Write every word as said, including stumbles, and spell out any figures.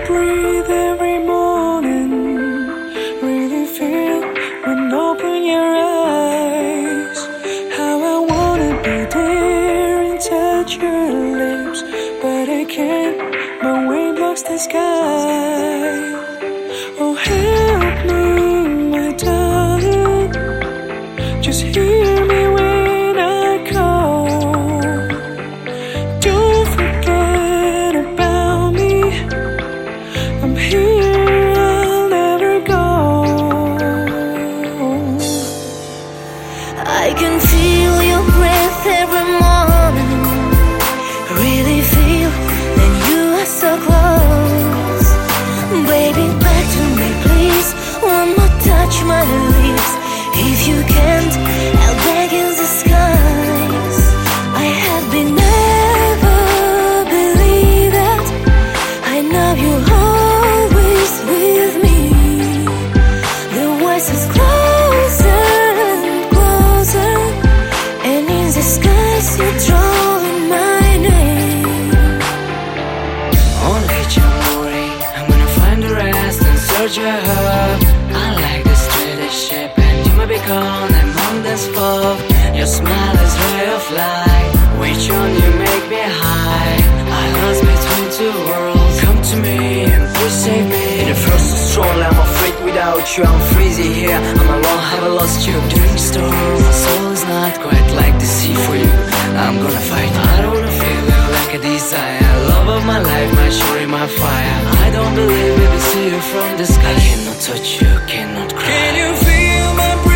breathe every morning. Really feel when open your eyes. How I wanna be there and touch your lips, but I can't. My wind blocks the sky. Oh, help me, my darling. Just hear me when I call. Don't forget about me. I'm here, I'll never go. I can feel your breath every morning. Really feel that you are so close. Baby, back to me, please. One more touch, my lips. If you can't, I'll beg in the skies. I have been never believe that. I know you're always with me. The voice is closer and closer, and in the skies you're drawing my name. Only worry, I'm gonna find the rest and search your heart. I like this steady ship, and you might be gone among this fog. Your smile is ray of light, which on you make me high. I lost between two worlds. Come to me and please save me. In the first stroll, I'm afraid without you. I'm freezing here, I'm alone, have I lost you? During the storm, my soul is not quite like the sea for you. I'm gonna fight, I don't wanna feel you like a desire. Love of my life, my shore, my fire. I don't believe we will see you from the sky. I cannot touch you, cannot cry. Can you feel my